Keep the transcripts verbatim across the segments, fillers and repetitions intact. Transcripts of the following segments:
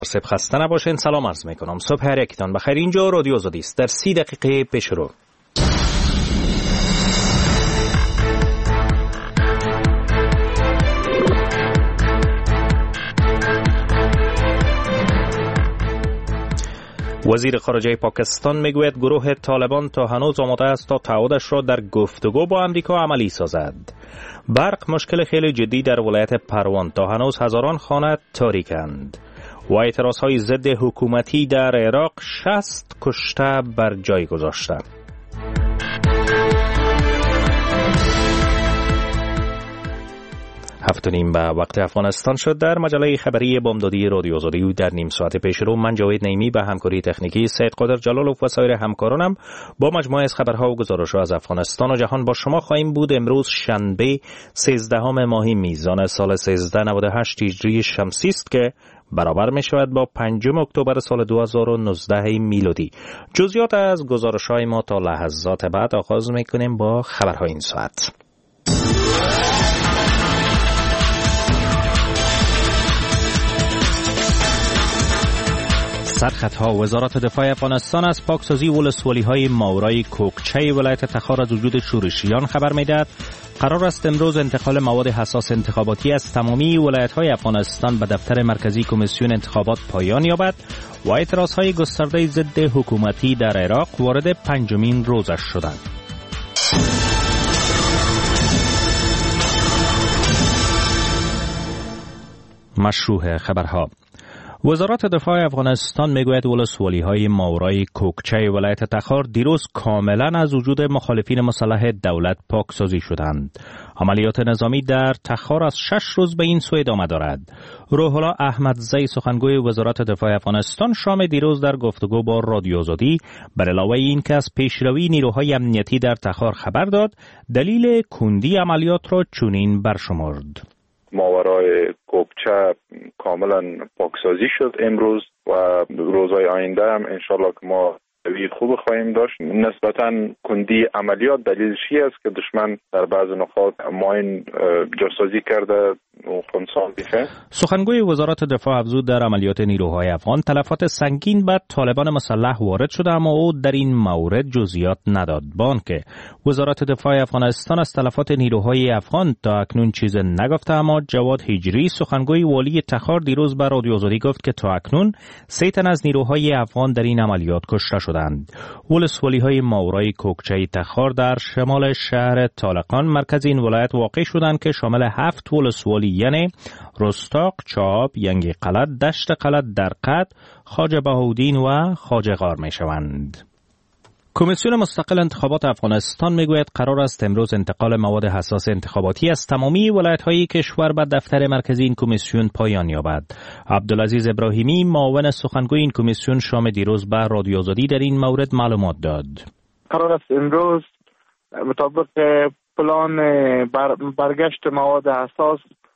سب خسته نباشین. سلام عرض میکنم. صبح هر یکتان بخیر. اینجا رادیو آزادی است. در سی دقیقه پیش رو وزیر خارجه پاکستان میگوید گروه طالبان تا هنوز آماده است تا تعهدش را در گفتگو با امریکا عملی سازد. برق مشکل خیلی جدی در ولایت پروان، تا هنوز هزاران خانه تاریکند. و اعتراضهای ضد حکومتی در عراق شصت کشته بر جای گذاشته. هفت و نیم به وقت افغانستان شد. در مجله خبری بامدادی رادیو آزادی در نیم ساعت پیش رو من جاوید نعیمی به همکاری تکنیکی سید قادر جلالوف و سایر همکارانم با مجموعه از خبرها و گزارش‌ها از افغانستان و جهان با شما خواهیم بود. امروز شنبه سیزدهم ماه میزان سال سیزده نود و هشت هجری شمسی است که برابر می شود با پنجم اکتبر سال دو هزار و نوزده میلادی. جزئیات از گزارش‌های ما تا لحظات بعد. آغاز می‌کنیم با خبرهای این ساعت. سرخطها. وزارت دفاع افغانستان از پاکسازی ولسوالی‌های ماورای کوکچه ولایت تخار از وجود شورشیان خبر می‌دهد. قرار است امروز انتقال مواد حساس انتخاباتی از تمامی ولایت‌های افغانستان به دفتر مرکزی کمیسیون انتخابات پایان یابد و اعتراضهای گسترده ضد حکومتی در عراق وارد پنجمین روزش شدند. مشروع خبرها. وزارت دفاع افغانستان میگوید ولسوالی‌های ماورای کوکچه ولایت تخار دیروز کاملا از وجود مخالفین مسلح دولت پاکسازی شدند. عملیات نظامی در تخار از شش روز به این سو ادامه دارد. روح الله احمدزی سخنگوی وزارت دفاع افغانستان شام دیروز در گفتگو با رادیو آزادی بر علاوه این که از پیشروی نیروهای امنیتی در تخار خبر داد، دلیل کندی عملیات را چنین برشمرد. ماورای کوکچه کاملا پاکسازی شد امروز و روزهای آینده هم انشالله که ما روی خوب خواهیم داشت. نسبتاً کندی عملیات دلیلش است که دشمن در بعض نقاط ماین جاسازی کرده و خونسان بیخه. سخنگوی وزارت دفاع افزود در عملیات نیروهای افغان تلفات سنگین به طالبان مسلح وارد شده، اما او در این مورد جزئیات نداد. با آنکه وزارت دفاع افغانستان از تلفات نیروهای افغان تا اکنون چیز نگفته، اما جواد هجری سخنگوی والی تخار دیروز به رادیو آزادی گفت که تا اکنون سه تن از نیروهای افغان در این عملیات کشته شدند. ولسوالی‌های ماورای کوکچه تخار در شمال شهر طالقان مرکز این ولایت واقع شدند که شامل هفت ولسوالی یعنی رستاق، چاب، ینگی قلعت، دشت قلعت، درقد، خواجه بهاءالدین و خواجه غار می شوند. کمیسیون مستقل انتخابات افغانستان میگوید قرار است امروز انتقال مواد حساس انتخاباتی از تمامی ولایت‌های کشور به دفتر مرکزی این کمیسیون پایان یابد. عبدالعزیز ابراهیمی معاون سخنگوی این کمیسیون شام دیروز به رادیو آزادی در این مورد معلومات داد. قرار است امروز مطابق پلان بر برگشت مواد حساس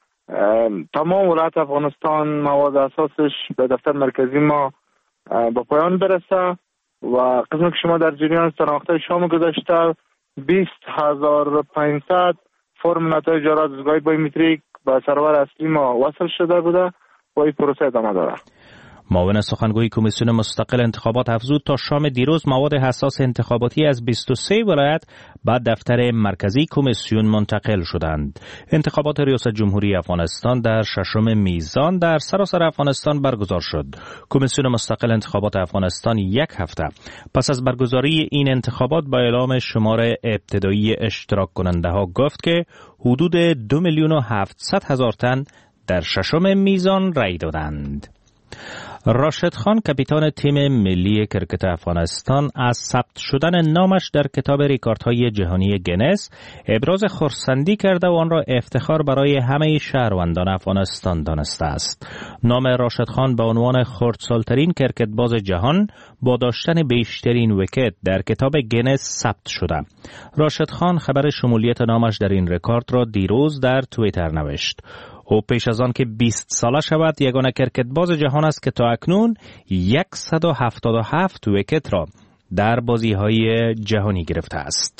تمام ولایت افغانستان مواد حساسش به دفتر مرکزی ما به پایان برسه و قسمی که شما در جریان شناخته شام گذاشته بیست هزار و پانصد فرم نتایج رایزگاهی بایومتریک به سرور اصلی ما وصل شده بوده و این پروسه ادامه داره. معاون سخنگوی کمیسیون مستقل انتخابات افزود تا شام دیروز مواد حساس انتخاباتی از بیست و سه ولایت به دفتر مرکزی کمیسیون منتقل شدند. انتخابات ریاست جمهوری افغانستان در ششم میزان در سراسر افغانستان برگزار شد. کمیسیون مستقل انتخابات افغانستان یک هفته پس از برگزاری این انتخابات با اعلام شمار ابتدایی اشتراک کننده ها گفت که حدود دو میلیون و هفتصد هزار تن در ششم میزان رای دادند. راشد خان کاپیتان تیم ملی کرکت افغانستان از ثبت شدن نامش در کتاب رکوردهای جهانی گینس ابراز خرسندی کرده و آن را افتخار برای همه شهروندان افغانستان دانسته است. نام راشد خان به عنوان خردسالترین کرکتباز جهان با داشتن بیشترین ویکت در کتاب گینس ثبت شده. راشد خان خبر شمولیت نامش در این رکورد را دیروز در توییتر نوشت. او پیش از آن که بیست ساله شود یگانه کرکتباز جهان است که تا اکنون صد و هفتاد و هفت ویکت را در بازی‌های جهانی گرفته است.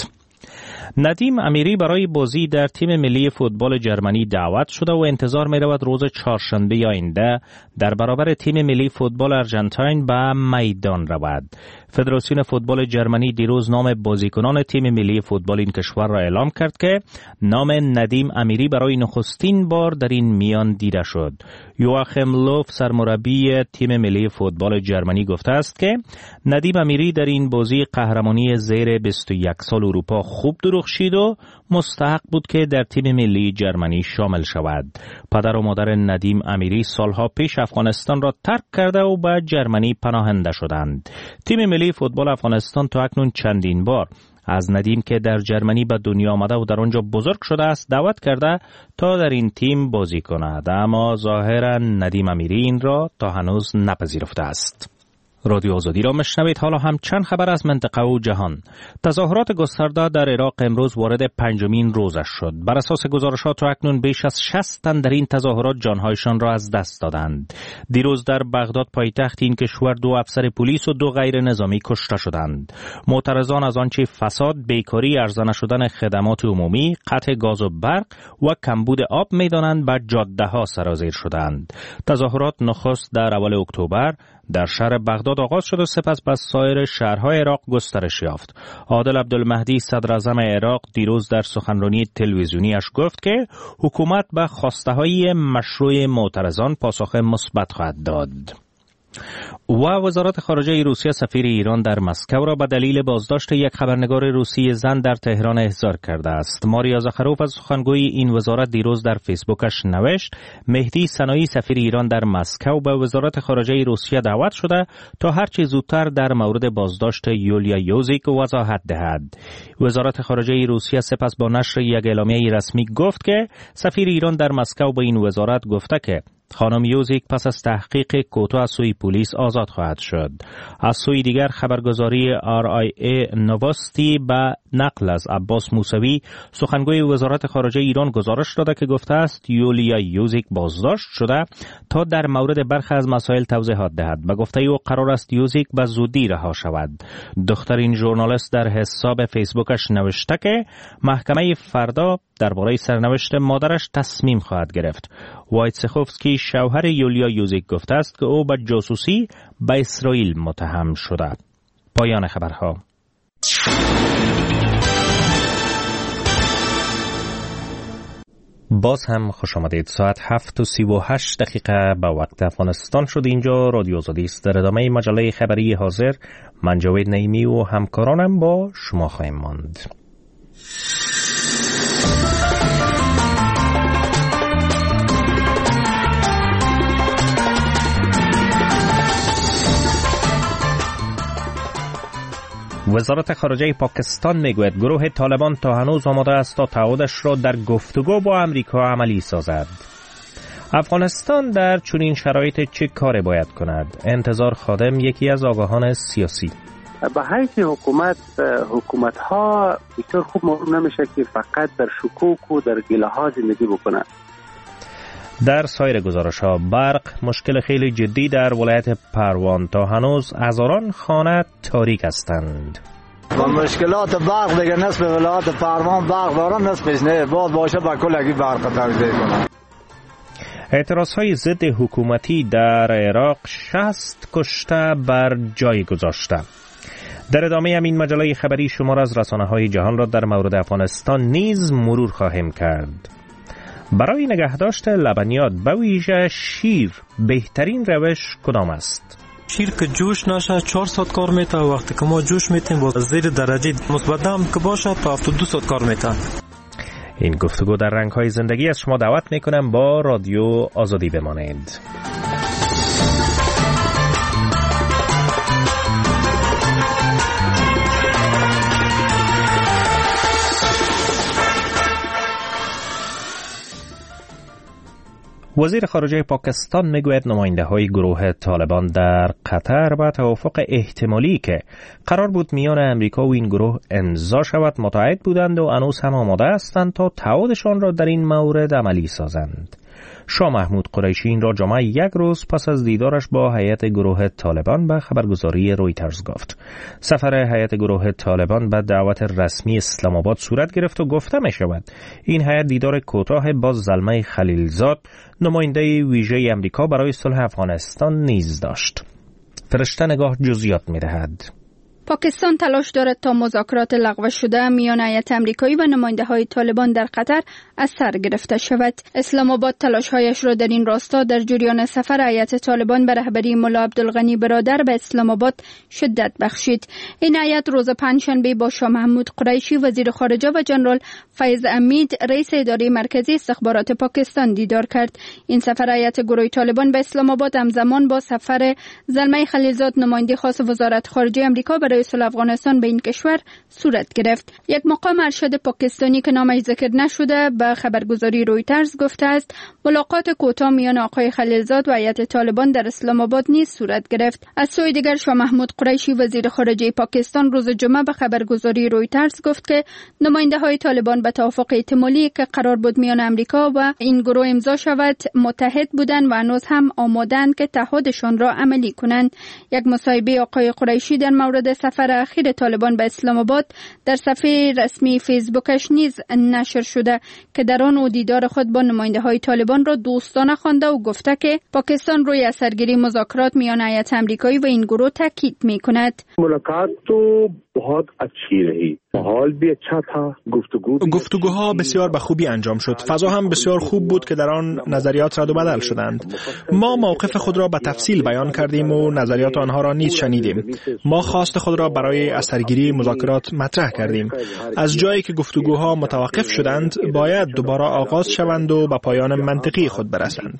ندیم امیری برای بازی در تیم ملی فوتبال جرمنی دعوت شده و انتظار می رود روز چهارشنبه آینده در برابر تیم ملی فوتبال آرژانتین به میدان رود. فدراسیون فوتبال جرمنی دیروز نام بازیکنان تیم ملی فوتبال این کشور را اعلام کرد که نام ندیم امیری برای نخستین بار در این میان دیده شد. یواخیم لوف سرمربی تیم ملی فوتبال جرمنی گفته است که ندیم امیری در این بازی قهرمانی زیر بیست و یک سال اروپا خوب درخشید و مستحق بود که در تیم ملی جرمنی شامل شود. پدر و مادر ندیم امیری سالها پیش افغانستان را ترک کرده و به جرمنی پناهنده شدند. تیم ملی فوتبال افغانستان تا اکنون چندین بار از ندیم که در جرمنی به دنیا آمده و در آنجا بزرگ شده است دعوت کرده تا در این تیم بازی کند، اما ظاهرا ندیم امیری این را تا هنوز نپذیرفته است. رادیو آزادی را میشنوید. حالا هم چند خبر از منطقه و جهان. تظاهرات گسترده در عراق امروز وارد پنجمین روزش شد. بر اساس گزارشات اکنون بیش از شصت تن در این تظاهرات جانهایشان را از دست دادند. دیروز در بغداد پایتخت این کشور دو افسر پلیس و دو غیر نظامی کشته شدند. معترضان از آنچه فساد، بیکاری، ارزان نشدن خدمات عمومی، قطع گاز و برق و کمبود آب می‌دانند به جاده‌ها سرازیر شدند. تظاهرات نخست در اول اکتبر در شهر بغداد آغاز شد و سپس به سایر شهرهای عراق گسترش یافت. عادل عبدالمهدی صدر اعظم عراق دیروز در سخنرانی تلویزیونیش گفت که حکومت به خواسته‌های مشروع معترضان پاسخ مثبت خواهد داد. و وزارت خارجه روسیه سفیر ایران در مسکو را به دلیل بازداشت یک خبرنگار روسی زن در تهران احضار کرده است. ماریا زخروف از سخنگوی این وزارت دیروز در فیسبوکش نوشت مهدی سنایی سفیر ایران در مسکو به وزارت خارجه روسیه دعوت شده تا هرچه زودتر در مورد بازداشت یولیا یوزیک وضاحت دهد. وزارت خارجه روسیه سپس با نشر یک اعلامیه رسمی گفت که سفیر ایران در مسکو به این وزارت گفته که خانم یوزیک پس از تحقیق کوتاه از سوی پلیس آزاد خواهد شد. از سوی دیگر خبرگزاری آر آی ای نواستی به نقل از عباس موسوی سخنگوی وزارت خارجه ایران گزارش داده که گفته است یولیا یوزیک بازداشت شده تا در مورد برخی از مسائل توضیحات دهد. به گفته او قرار است یوزیک به زودی رها شود. دختر این ژورنالیست در حساب فیسبوکش نوشته که محکمه فردا درباره سرنوشت مادرش تصمیم خواهد گرفت. وایتسخوفسکی شوهر یولیا یوزیک گفته است که او به جاسوسی به اسرائیل متهم شده. پایان خبرها. باز هم خوش آمدید. ساعت هفت و سی و هشت دقیقه به وقت افغانستان شد. اینجا رادیو آزادی است. در ادامه مجله خبری حاضر من جاوید نعیمی و همکارانم با شما خواهیم ماند. وزارت خارجه پاکستان میگوید گروه طالبان تا هنوز آماده است تا تعهدش را در گفتگو با امریکا عملی سازد. افغانستان در چنین شرایط چه کاری باید کند؟ انتظار خادم یکی از آگاهان سیاسی. به حیث حکومت حکومت ها بسیار خوب معلوم نمیشه که فقط در شکوک و در گله ها زندگی بکنه. در سایر گزارش ها برق مشکل خیلی جدی در ولایت پروان، تا هنوز هزاران خانه تاریک هستند. و مشکلات برق دیگه نصف ولایت پروان برق دارن، نصفش نه، باید باشه با کلگی برق توزیع کنن. اعتراض های ضد حکومتی در عراق شصت کشته بر جای گذاشته. در ادامه همین مجله خبری شمار از رسانه های جهان را در مورد افغانستان نیز مرور خواهیم کرد. برای نگهداشت لبنیات به ویژه شیر بهترین روش کدام است؟ شیر که جوش نشه چهار ساعت کار میته، وقتی که ما جوش میتیم با زیر درجه مثبت هم که باشه تا هفتاد و دو ساعت کار میته. این گفتگو در رنگ‌های زندگی از شما دعوت میکنم با رادیو آزادی بمانید. وزیر خارجه پاکستان میگوید نماینده‌های گروه طالبان در قطر با توافق احتمالی که قرار بود میان امریکا و این گروه امضا شود متعهد بودند و هنوز هم آماده هستند تا تعهدشان را در این مورد عملی سازند. شاه محمود قریشی این را جمعه یک روز پس از دیدارش با هیئت گروه طالبان به خبرگزاری رویترز گفت. سفر هیئت گروه طالبان به دعوت رسمی اسلام آباد صورت گرفت و گفته می شود این هیئت دیدار کوتاه با زلمه خلیلزاد نماینده ویژه امریکا برای صلح افغانستان نیز داشت. فرشته نگاه جزئیات می دهد. پاکستان تلاش دارد تا مذاکرات لغو شده میان هیئت آمریکایی و نماینده‌های طالبان در قطر از سر گرفته شود. اسلام آباد تلاش‌هایش را در این راستا در جریان سفر هیئت طالبان به رهبری ملا عبدالغنی برادر به اسلام آباد شدت بخشید. این هیئت روز پنجشنبه با شاه محمود قریشی وزیر خارجه و جنرال فیض امید رئیس اداره مرکزی استخبارات پاکستان دیدار کرد. این سفر هیئت گروه طالبان به اسلام آباد همزمان با سفر زلمه خلیلزاد نماینده خاص وزارت خارجه آمریکا برای صلح افغانستان به این کشور صورت گرفت. یک مقام ارشد پاکستانی که نامش ذکر نشده به خبرگزاری رویترز گفته است ملاقات کوتاه میان آقای خلیلزاد و هیئت طالبان در اسلام آباد نیز صورت گرفت. از سوی دیگر شاه محمود قریشی وزیر خارجه پاکستان روز جمعه به خبرگزاری رویترز گفت که نماینده های طالبان به توافق احتمالی که قرار بود میان امریکا و این گروه امضا شود متحد بودند و هنوز هم آماده‌اند که تعهدشان را عملی کنند. یک مصاحبه آقای قریشی در مورد سفر اخیر طالبان به اسلام آباد در صفحه رسمی فیسبوکش نیز نشر شده که در آن او دیدار خود با نماینده های طالبان را دوستانه خوانده و گفته که پاکستان روی اثرگیری مذاکرات میان هیئت آمریکایی و این گروه تاکید میکند. ملاقات تو बहुत अच्छी रही माहौल भी अच्छा था گفتگو گفتگوها بسیار به خوبی انجام شد. فضا هم بسیار خوب بود که در آن نظریات رد و بدل شدند. ما موقف خود را به تفصیل بیان کردیم و نظریات آنها را نیز شنیدیم. ما خواست خود را برای اثرگیری مذاکرات مطرح کردیم. از جایی که گفتگوها متوقف شدند باید دوباره آغاز شوند و به پایان منطقی خود برسند.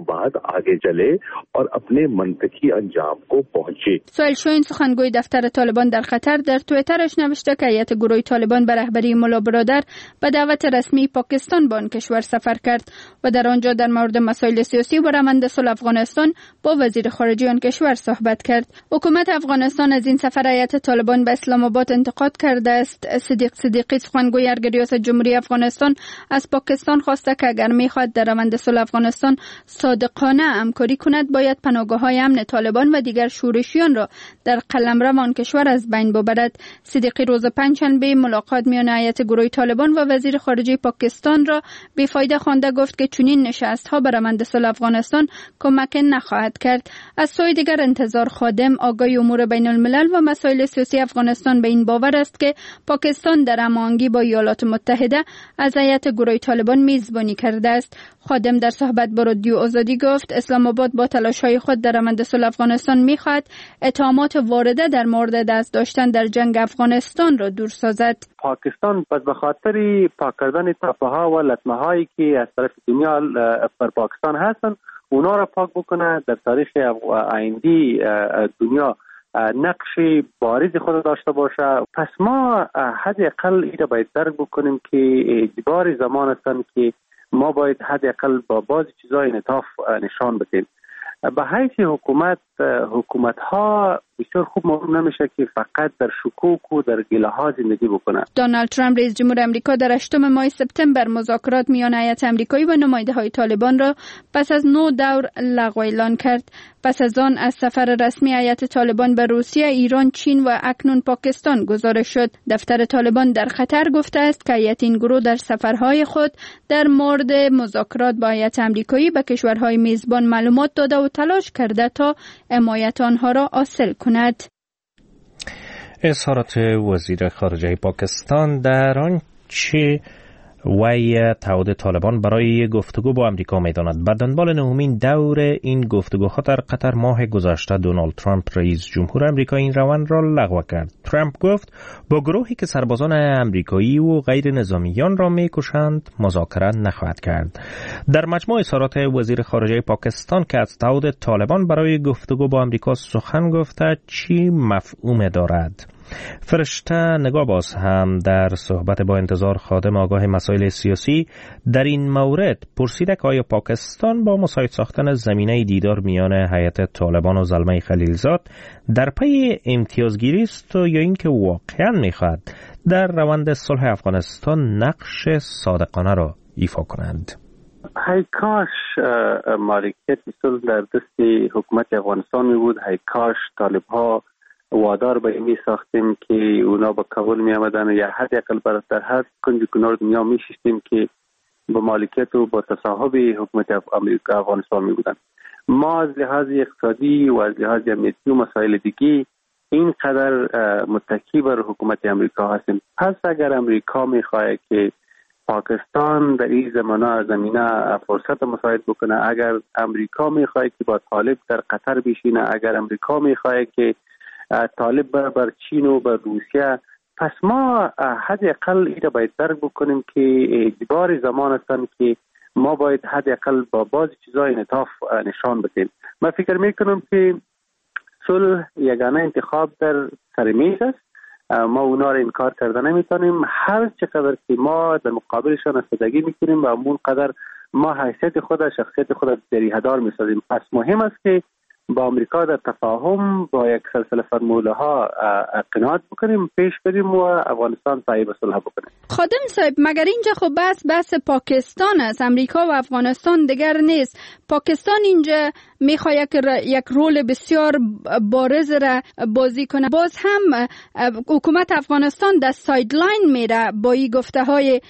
سوال شوین سخنگوی دفتر طالبان در قطر در توییترش نوشته که هیئت گروه طالبان به رهبری ملا برادر به دعوت رسمی پاکستان به آن کشور سفر کرد و در آنجا در مورد مسائل سیاسی و روند صلح افغانستان با وزیر خارجه آن کشور صحبت کرد. حکومت افغانستان از این سفر هیئت طالبان به اسلام آباد انتقاد کرده است. صدیق صدیقی سخنگوی ارگ ریاست جمهوری افغانستان از پاکستان خواسته که اگر می‌خواد در روند صلح افغانستان صادقانه همکاری کند باید پناهگاه‌های امن طالبان و دیگر شورشیان را در قلمرو آن کشور از بین ببرد. صدیقی روز پنجشنبه ملاقات میان هیئت گروه طالبان و وزیر خارجه پاکستان را بیفایده خوانده گفت که چنین نشست‌ها به روند صلح افغانستان کمک نخواهد کرد. از سوی دیگر انتظار خادم آگاهی امور بین الملل و مسائل سیاسی افغانستان به این باور است که پاکستان در هماهنگی با ایالات متحده از هیئت گروه طالبان میزبانی کرده است. خادم در صحبت با رادیو آزادی گفت اسلام آباد با تلاش‌های خود در روند صلح افغانستان می‌خواهد اتهامات وارده در مورد دست داشتن در جنگ افغانستان را دور سازد. پاکستان پس به خاطر پاک کردن تپه‌ها و لطمه‌هایی که از طرف دنیا بر پاکستان هستند اونا را پاک بکنه در تاریخ آیندی دنیا نقش بارز خود داشته باشه. پس ما حداقل این را باید درک بکنیم که اجبار زمان هستند که ما باید حداقل با بعضی چیزای انعطاف نشان بدیم. به حیث حکومت حکومت ها بسیار خوب معلوم نمیشه که فقط در شکوک و در گله ها زندگی بکنه. دونالد ترامپ رئیس جمهور آمریکا در هشتم ماه سپتامبر مذاکرات میان هیئت آمریکایی و نماینده های طالبان را پس از نه دور لغو اعلان کرد. پس از آن از سفر رسمی هیئت طالبان به روسیه، ایران، چین و اکنون پاکستان گزارش شد. دفتر طالبان در قطر گفته است که هیئت این گروه در سفرهای خود در مورد مذاکرات با هیئت آمریکایی به کشورهای میزبان معلومات داده و تلاش کرده تا حمایت آنها را حاصل کند. اظهارات وزیر خارجه پاکستان در آنچه وی تعهد طالبان برای گفتگو با امریکا می‌داند. به دنبال نهمین دور این گفتگوها در قطر ماه گذشته دونالد ترامپ رئیس جمهور آمریکا این روند را لغو کرد. ترامپ گفت با گروهی که سربازان آمریکایی و غیر نظامیان را می‌کشند مذاکره نخواهد کرد. در مجموع اظهارات وزیر خارجه پاکستان که از تعهد طالبان برای گفتگو با امریکا سخن گفته چی مفهوم دارد؟ فرشته نگاه باز هم در صحبت با انتظار خادم آگاه مسائل سیاسی در این مورد پرسیده که آیا پاکستان با مساعد ساختن زمینه دیدار میان هیئت طالبان و زلمه خلیلزاد در پی امتیازگیری است یا اینکه واقعا میخواد در روند صلح افغانستان نقش صادقانه را ایفا کنند؟ های کاش مالکیت صلح در دست حکومت افغانستان می بود. های کاش طالب ها وادار به می ساختیم که اونا با کابل می آمدن یا حداقل بر در هر کنج کنار دنیا می شستیم که با مالکیت و با تصاحب حکومت امریکا افغانستان می بودن. ما از لحاظ اقتصادی و از لحاظ امنیتی و مسائل دیگی اینقدر متکی بر حکومت امریکا هستیم. پس اگر امریکا می خواهد که پاکستان در این زمانه زمینه فرصت مساعد بکنه، اگر امریکا می خواهد که با طالب در قطر بشینه، اگر امریکا می خواهد که طالب بر, بر چین و بر روسیه، پس ما حداقل اینو باید درک بکنیم که اجبار زمان هستند که ما باید حداقل با بعضی چیزای انعطاف نشان بدیم. من فکر میکنم که صلح یگانه انتخاب در سر میز است. ما اونا را انکار کرده نمیتونیم. هر چقدر که ما در مقابلشان استفاده میکنیم و اون قدر ما حیثیت خود شخصیت خود جریحه‌دار میسازیم. پس مهم است که با امریکا در تفاهم با یک سلسله فرموله ها قناعت بکنیم، پیش بریم و افغانستان صاحب صلح بکنیم. خادم صاحب، مگر اینجا خب بس بس پاکستان است، امریکا و افغانستان دیگر نیست. پاکستان اینجا میخواد یک, یک رول بسیار بارز را بازی کنه. باز هم حکومت افغانستان در سایدلاین میره با این گفته های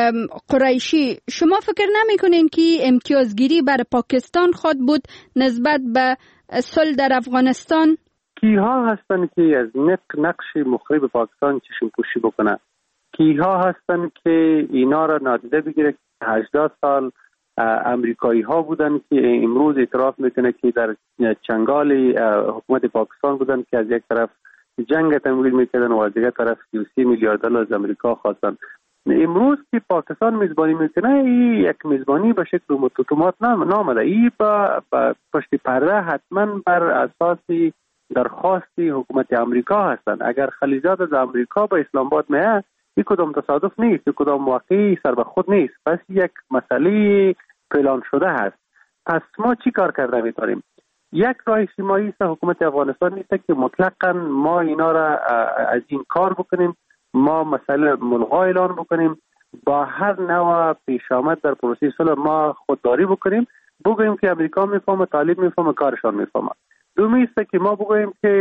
قریشی. شما فکر نمیکنین که امتیازگیری بر پاکستان خود بود نسبت به صلح در افغانستان؟ کیها هستن که از نقش مخرب پاکستان چشم پوشی بکنه؟ کیها هستن که اینا را نادیده بگیره که هجده سال امریکایی ها بودن که امروز اعتراف میکنه که در چنگال حکومت پاکستان بودن که از یک طرف جنگ تمویل میکردن و از دیگر طرف سی و سی میلیارد دلار از امریکا خواستن. امروز که پاکستان میزبانی میکنه، این یک میزبانی به شکل اتومات نامده. این با پشت پرده حتما بر اساس درخواستی حکومت امریکا هستند. اگر خلیجات از امریکا به اسلام آباد میاد، این کدام تصادف نیست، این کدام واقعی سر به خود نیست، پس یک مسئله پلان شده هست. پس ما چی کار کرده میتونیم؟ یک راه اجتماعی است حکومت افغانستان نیست که مطلقاً ما اینا را از این کار بکنیم، ما مسئله ملغا اعلان بکنیم، با هر نوع پیش آمد در پروسه صلح ما خودداری بکنیم، بگوییم که امریکا میفهمه، طالب میفهمه، کارشان میفهمه. دومی است که ما بگوییم که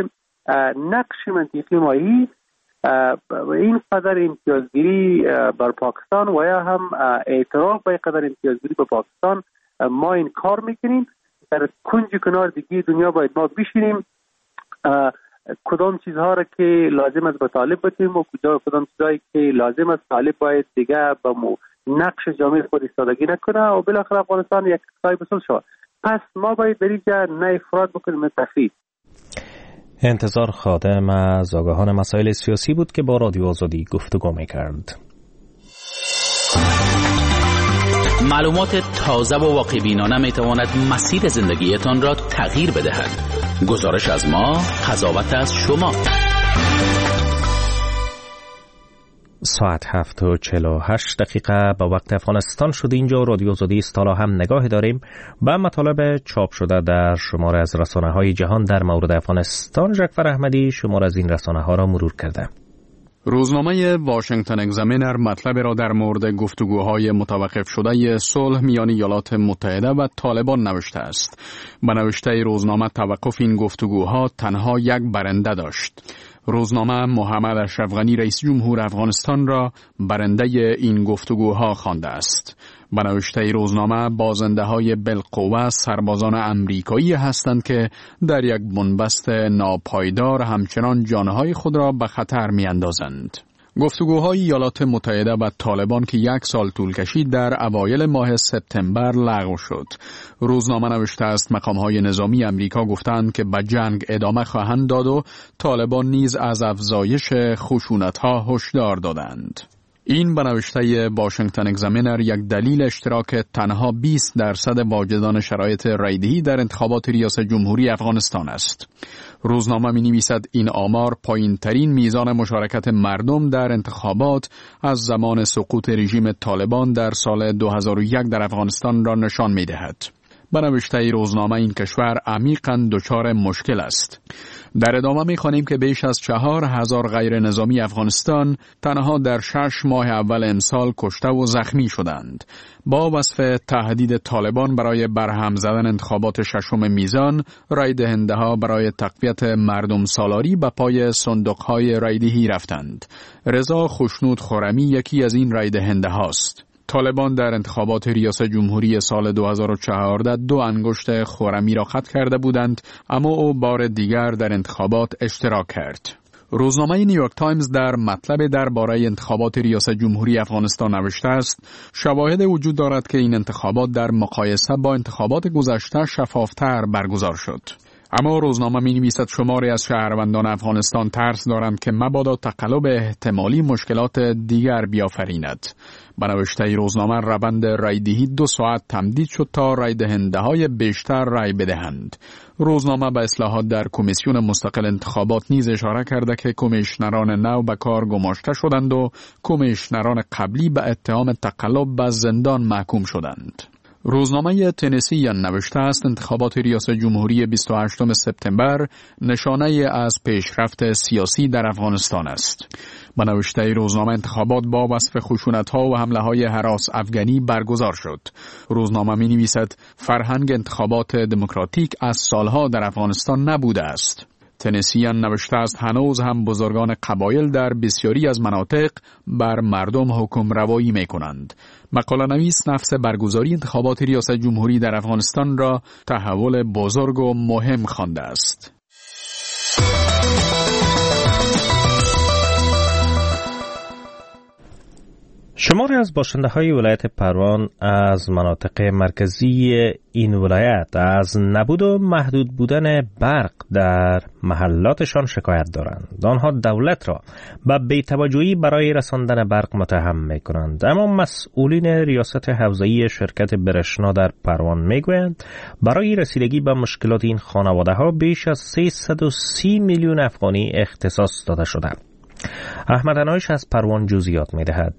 نقش منطقی مایی این قدر امتیازگیری بر پاکستان و یا هم اعتراف به قدر امتیازگیری به پاکستان ما این کار میکنیم. در کنج کنار دیگه دنیا باید ما بشینیم کدام چیزها را که لازم است به طالب بتیم و کدام چیزهایی که لازم است طالب باید دیگه به نقش جامعه خود ایستادگی نکنه و بالاخره افغانستان یک صاحب صلح شود. پس ما باید در اینجا نه افراط بکنیم نه تفریط. انتظار خادم از آگاهان مسائل سیاسی بود که با رادیو آزادی گفتگو می‌کرد. معلومات تازه و واقع بینانه می تواند مسیر زندگیتان را تغییر بدهد. گزارش از ما، قضاوت از شما. ساعت هفت و چهل و هشت دقیقه با وقت افغانستان شده. اینجا رادیو آزادی است. حالا هم نگاه داریم به مطالب چاپ شده در شماره از رسانه‌های جهان در مورد افغانستان. جعفر احمدی شماره از این رسانه‌ها را مرور کرده. روزنامه واشنگتن اگزامینر مطلب را در مورد گفتگوهای متوقف شده صلح میان ایالات متحده و طالبان نوشته است. به نوشته روزنامه توقف این گفتگوها تنها یک برنده داشت. روزنامه محمد اشرف غنی رئیس جمهور افغانستان را برنده این گفتگوها خوانده است. به نوشته روزنامه بازنده های بالقوه سربازان امریکایی هستند که در یک بنبست ناپایدار همچنان جانهای خود را به خطر می اندازند. گفتگوهای ایالات متحده و طالبان که یک سال طول کشید در اوایل ماه سپتامبر لغو شد. روزنامه نوشته است مقام‌های نظامی امریکا گفتند که به جنگ ادامه خواهند داد و طالبان نیز از افزایش خشونت‌ها هشدار دادند. این به نوشته واشنگتن اگزامینر یک دلیل اشتراک تنها بیست درصد واجدان شرایط رایدهی در انتخابات ریاست جمهوری افغانستان است. روزنامه می نویسد این آمار پایین ترین میزان مشارکت مردم در انتخابات از زمان سقوط رژیم طالبان در سال دو هزار و یک در افغانستان را نشان می دهد. به نوشته روزنامه این کشور عمیقاً دچار مشکل است. در ادامه می‌خوانیم که بیش از چهار هزار غیر نظامی افغانستان تنها در شش ماه اول امسال کشته و زخمی شدند. با وصف تهدید طالبان برای برهم زدن انتخابات ششم میزان، رای دهنده‌ها برای تقویت مردم سالاری به پای صندوق‌های رایدهی رفتند. رضا خوشنود خرمی یکی از این رای دهنده‌هاست. طالبان در انتخابات ریاست جمهوری سال دو هزار و چهارده دو انگشت خرمی را خط کرده بودند، اما او بار دیگر در انتخابات اشتراک کرد. روزنامه نیویورک تایمز در مطلب درباره انتخابات ریاست جمهوری افغانستان نوشته است: شواهد وجود دارد که این انتخابات در مقایسه با انتخابات گذشته شفافتر برگزار شد. اما روزنامه می نویسد شماری از شهروندان افغانستان ترس دارند که مبادا تقلب احتمالی مشکلات دیگر بیافریند. به نوشته روزنامه روند رایدهی دو ساعت تمدید شد تا رای دهنده های بیشتر رای بدهند. روزنامه به اصلاحات در کمیسیون مستقل انتخابات نیز اشاره کرده که کمیشنران نو به کار گماشته شدند و کمیشنران قبلی به اتهام تقلب به زندان محکوم شدند. روزنامه تنسی نوشته است انتخابات ریاست جمهوری بیست و هشتم سپتامبر نشانه از پیشرفت سیاسی در افغانستان است. به نوشته روزنامه انتخابات با وصف خشونت‌ها و حمله‌های هراس افغانی برگزار شد. روزنامه می‌نویسد فرهنگ انتخابات دموکراتیک از سالها در افغانستان نبوده است. تنسیان نوشته است هنوز هم بزرگان قبایل در بسیاری از مناطق بر مردم حکم روایی می کنند. مقاله نویس نفس برگزاری انتخابات ریاست جمهوری در افغانستان را تحول بزرگ و مهم خوانده است. شماری از باشنده های ولایت پروان از مناطق مرکزی این ولایت از نبود و محدود بودن برق در محلاتشان شکایت دارند. آنها دولت را به بی‌توجهی برای رساندن برق متهم می کنند. اما مسئولین ریاست حوزه‌ای شرکت برشنا در پروان می گویند برای رسیدگی به مشکلات این خانواده ها بیش از سیصد و سی میلیون افغانی اختصاص داده شده. احمد انایش از پروان جزئیات می دهد.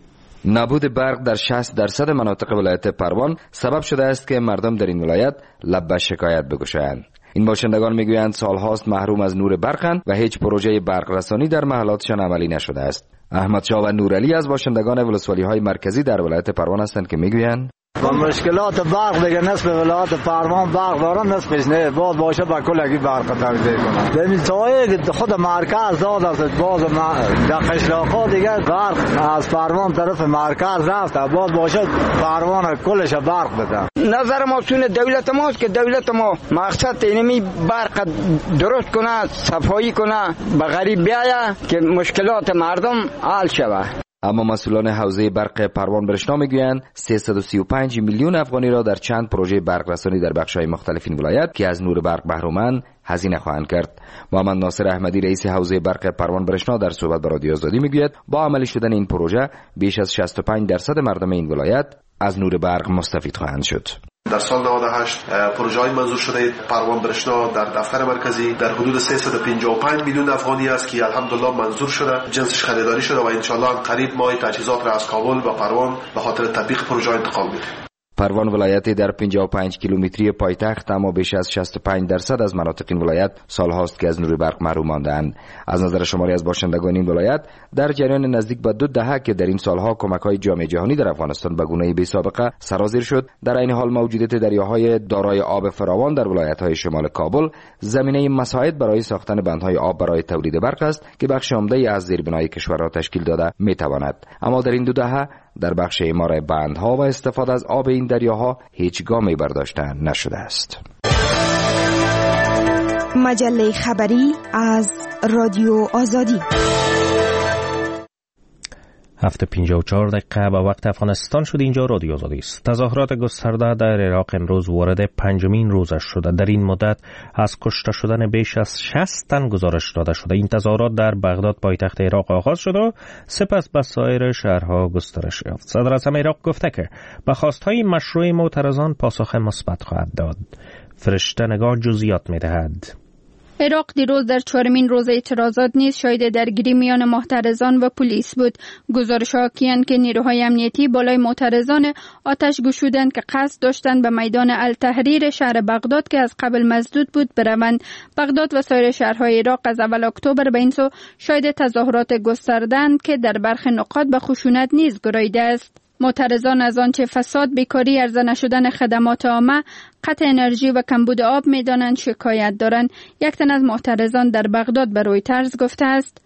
نبود برق در شصت درصد مناطق ولایت پروان سبب شده است که مردم در این ولایت لب به شکایت بگشایند. این باشندگان میگویند سالهاست محروم از نور برقند و هیچ پروژه برق رسانی در محلاتشان عملی نشده است. احمد شاه و نورعلی از باشندگان ولسوالی‌های مرکزی در ولایت پروان هستند که میگویند با مشکلات برق دیگه نصف ولایت پروان برق دارن، نصفش نه باز باشه با کلگی برق توزیع کنن. ببین توی خود مرکز داد است، باز در قشلاق‌ها دیگه برق از پروان طرف مرکز رفت، باز باشه پروان کلش برق بده. نظر ما سون دولت ماست که دولت ما مقصد اینمی برق درست کنه، صفایی کنه، به غریب بیاید که مشکلات مردم حل شود. اما مسئولان حوزه برق پروان برشنا میگویند سیصد و سی و پنج میلیون افغانی را در چند پروژه برق رسانی در بخش‌های مختلف این ولایت که از نور برق بهره‌مند هزینه خواهند کرد. محمد ناصر احمدی رئیس حوزه برق پروان برشنا در صحبت با رادیو آزادی میگوید با عملی شدن این پروژه بیش از شصت و پنج درصد مردم این ولایت از نور برق مستفید خواهند شد. در سال نود و هشت پروژه های منظور شده پروان برشنا در دفتر مرکزی در حدود سیصد و پنجاه و پنج میلیون افغانی است که الحمدلله منظور شده، جنسش خریداری شده و انشالله قریب ما تجهیزات را از کابل و پروان به خاطر تطبیق پروژه انتقال میدیم. پروان ولایتی در پنجاه و پنج کیلومتری پایتخت اما بیش از شصت و پنج درصد از مناطق این ولایت سالهاست که از نور برق محروم مانده‌اند. از نظر شماری از باشندگان این ولایت در جریان نزدیک به دو دهه که در این سالها کمک‌های جامعه جهانی در افغانستان به گونه‌ای بی‌سابقه سرازیر شد، در این حال موجودیت دریاهای دارای آب فراوان در ولایت‌های شمال کابل زمینه مساعد برای ساختن بندهای آب برای تولید برق است که بخش عمده از زیربنای کشور را تشکیل داده می‌تواند. اما در این دو دهه در بخش اعمار بندها و استفاده از آب این دریاها هیچ گامی برداشته نشده است. مجله خبری از رادیو آزادی. هفت پنجاه و چهار دقیقه به وقت افغانستان شد. اینجا رادیو آزادی است. تظاهرات گسترده در عراق امروز وارد پنجمین روزش شده. در این مدت از کشته شدن بیش از شصت تن گزارش داده شده. این تظاهرات در بغداد پایتخت عراق آغاز شد و سپس به سایر شهرها گسترش یافت. صدر اعظم عراق گفته که به خواستهای مشروع معترضان پاسخ مثبت خواهد داد. فرشته نگار جزئیات می‌دهد. عراق دیروز در چهارمین روز اعتراضات نیز شاهد درگیری میان معترضان و پلیس بود. گزارش ها حاکی‌اند که نیروهای امنیتی بالای معترضان آتش گشودند که قصد داشتند به میدان التحریر شهر بغداد که از قبل مسدود بود بروند. بغداد و سایر شهرهای عراق از اول اکتبر به این سو شاهد تظاهرات گسترده‌اند که در برخی نقاط به خشونت نیز گراییده است. معترضان از آنچه فساد، بیکاری، عرضه نشدن خدمات عامه، قطع انرژی و کمبود آب می‌دانند شکایت دارند. یک تن از معترضان در بغداد به رویترز گفته است: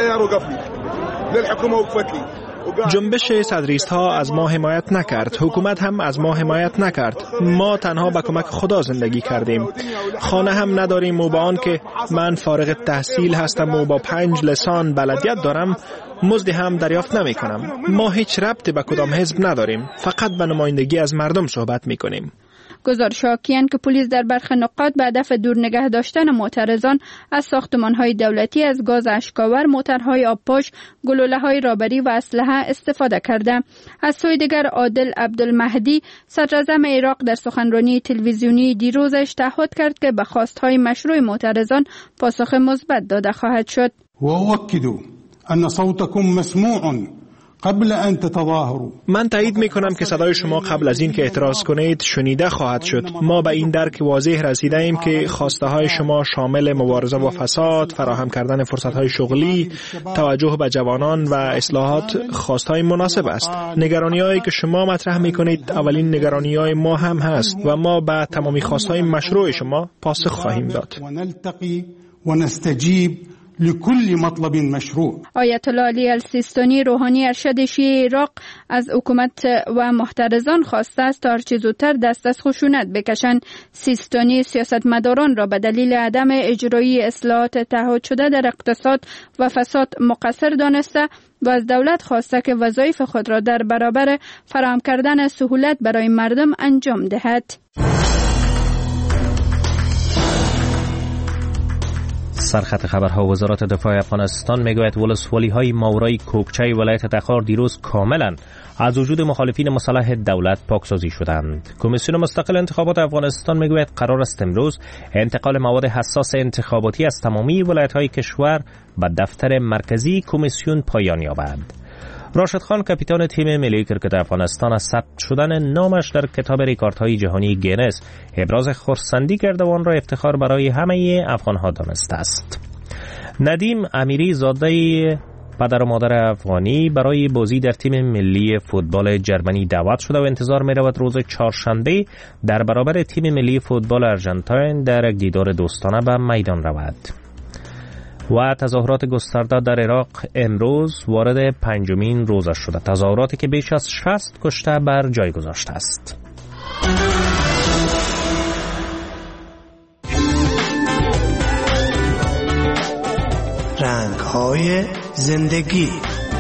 جنبش صدریست ها از ما حمایت نکرد، حکومت هم از ما حمایت نکرد. ما تنها به کمک خدا زندگی کردیم. خانه هم نداریم و با آن که من فارغ التحصیل هستم و با پنج لسان بلدیت دارم، مزد هم دریافت نمی کنم. ما هیچ ربطی به کدام حزب نداریم، فقط به نمایندگی از مردم صحبت می کنیم. گزارش حاکی‌اند که پلیس در برخی نقاط به هدف دور نگه داشتن معترضان از ساختمان‌های دولتی از گاز اشکاور، موترهای آبپاش، گلوله‌های رابری و اسلحه استفاده کرده. از سوی دیگر عادل عبدالمهدی صدراعظم عراق در سخنرانی تلویزیونی دیروزش تعهد کرد که به خواست‌های مشروع معترضان پاسخ مثبت داده خواهد شد. وأؤكد أن صوتكم مسموع قبل ان تتظاهروا. من تایید می کنم که صدای شما قبل از این که اعتراض کنید شنیده خواهد شد. ما به این درک واضح رسیده ایم که خواسته های شما شامل مبارزه با فساد، فراهم کردن فرصت های شغلی، توجه به جوانان و اصلاحات خواسته های مناسب است. نگرانی هایی که شما مطرح می کنید اولین نگرانی های ما هم هست و ما به تمامی خواسته های مشروع شما پاسخ خواهیم داد. و نستجیب لكل مطلب مشروع. آیت الله علی السیستانی روحانی ارشد شیعه عراق از حکومت و محترضان خواسته است تا هرچه زودتر دست از خشونت بکشند. سیستانی سیاستمداران را به دلیل عدم اجرایی اصلاحات تعهد شده در اقتصاد و فساد مقصر دانسته و از دولت خواسته که وظایف خود را در برابر فراهم کردن سهولت برای مردم انجام دهد. سرخط خبرها: وزارت دفاع افغانستان میگوید ولسوالی های ماورای کوکچه ولایت تخار دیروز کاملا از وجود مخالفین مسلح دولت پاکسازی شدند. کمیسیون مستقل انتخابات افغانستان میگوید قرار است امروز انتقال مواد حساس انتخاباتی از تمامی ولایت های کشور به دفتر مرکزی کمیسیون پایان یابد. راشد خان کاپیتان تیم ملی کرکت افغانستان از ثبت شدن نامش در کتاب رکوردهای جهانی گینس ابراز خرسندی کرده و آن را افتخار برای همه افغانها دانسته است. ندیم امیری زاده پدر و مادر افغانی برای بازی در تیم ملی فوتبال جرمنی دعوت شده و انتظار می رود روز چهارشنبه در برابر تیم ملی فوتبال آرژانتین در دیدار دوستانه به میدان رود. و تظاهرات گسترده در عراق امروز وارد پنجمین روزش شده، تظاهراتی که بیش از شصت کشته بر جای گذاشته است. رنگ‌های زندگی.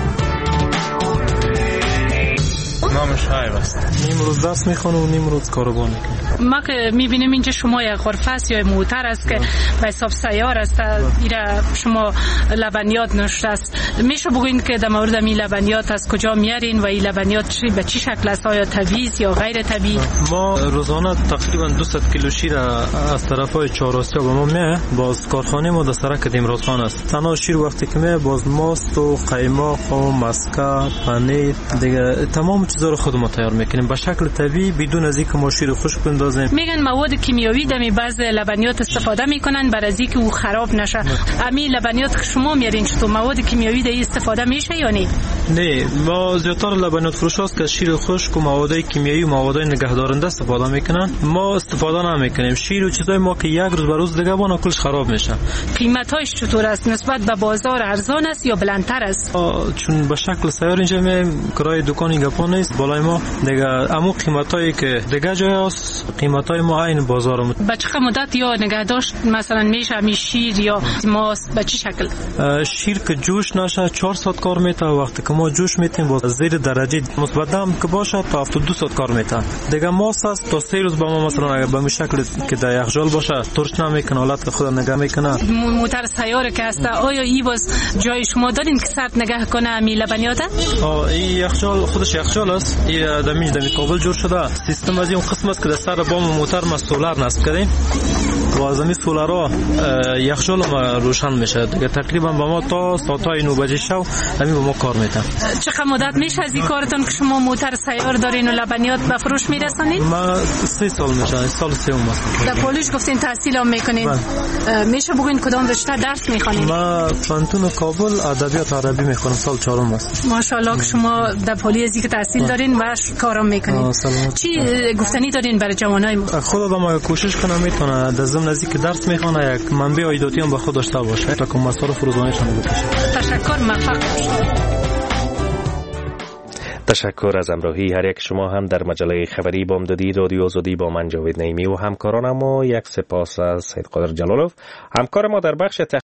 نامش های است. نیم روز درس میخونه و نیم روز کاروبار میکنه. ما که میبینیم اینجا شما یک غرفه است یا موتر است که به حساب سیار است، ایره شما لبنیات نوشته است. میشه بگوین که در مورد این لبنیات از کجا میارین و این لبنیات چی به چی شکل است، آیا طبیعی یا غیر طبیعی؟ ما روزانه تقریبا دویست کیلو شیر از طرفای چهار آسیا به ما میه. باز کارخانه ما در سرک دیمرادخان است. تنها شیر وقتی که میه باز ماست و قیماق و مسکه، پنیر، دیگه تمام چیزا رو خود ما تیار میکنیم به شکل طبیعی بدون از اینکه ما شیر خشک بندازیم. میگن مواد کیمیایی در بعض لبنیات استفاده میکنن برای از اینکه او خراب نشه. امی لبنیات که شما میارین چطور مواد کیمیایی در استفاده میشه یا نه؟ نه، ما زیاتر لبنیات فروش است که شیر خشک و مواد کیمیایی و مواد نگهدارنده استفاده میکنن. ما استفاده نمیکنیم. شیر و چیزای ما که یک روز به روز دیگه بنا کلش خراب میشه. قیمتاش چطور است؟ نسبت به بازار ارزان است یا بلندتر است؟ چون به شکل سیار اینجا می کرای دکان گپا نیست بالای ما دیگه امو قیمتایی که دیگه جای است قیمتای ما عین بازارم. به چه مدت یا نگه داشت مثلا میشه می شیر یا ماست به چه شکل؟ شیر که جوش نشه چهار ساعت کار میته. وقتی که ما جوش میتیم با زیر درجه مثبت هم که باشه تا هفتاد و دو ساعت کار میته. دیگه ماست است تا سه روز با ما مثلا اگه به شکل که در یخچال باشه ترش نمیکنه، حالت خود نگه میکنه. موتر سیاره که است آیا ای باز جای شما دارین که سرد نگه کنه می لبنیات؟ آه این یخچال خودش یخچال است. این دمیج دمی کابل جور شده. سیستم از این قسم است که در سر بام موتر ما سولار نصب کردیم. و از این سولارا یخچال ما روشن میشه دیگه. تقریبا با ما تا ساعتای نه بجه شب همین با ما کار میده. چقدر مدت میشه از این کارتون که شما موتر سیار دارین و لبنیات به فروش میرسونین؟ ما سه سال میشه، سال سوم است. در پولیش گفتین تحصیل هم میکنین. میشه بگوین کدام رشته درس میخوانین؟ ما پانتون کابل ادبیات عربی میخونم، سال چهارم است. ماشاءالله که شما در پلیس که تحصیل دارین و کارام میکنین. چی گفتنی دارین برای جوانای ما؟ خدا ما کوشش کنم میتونه در ضمن از اینکه درس میخونه یک منبع عایداتی هم به خود داشته باشه تا که مصارف روزانه‌شان بکشه. تشکر، موفق باشید. تشکر از همراهی هر یک شما هم در مجله خبری بامدادی رادیو آزادی با من جاوید نعیمی و همکارانم و یک سپاس از سید قادر جلالوف همکار ما در بخش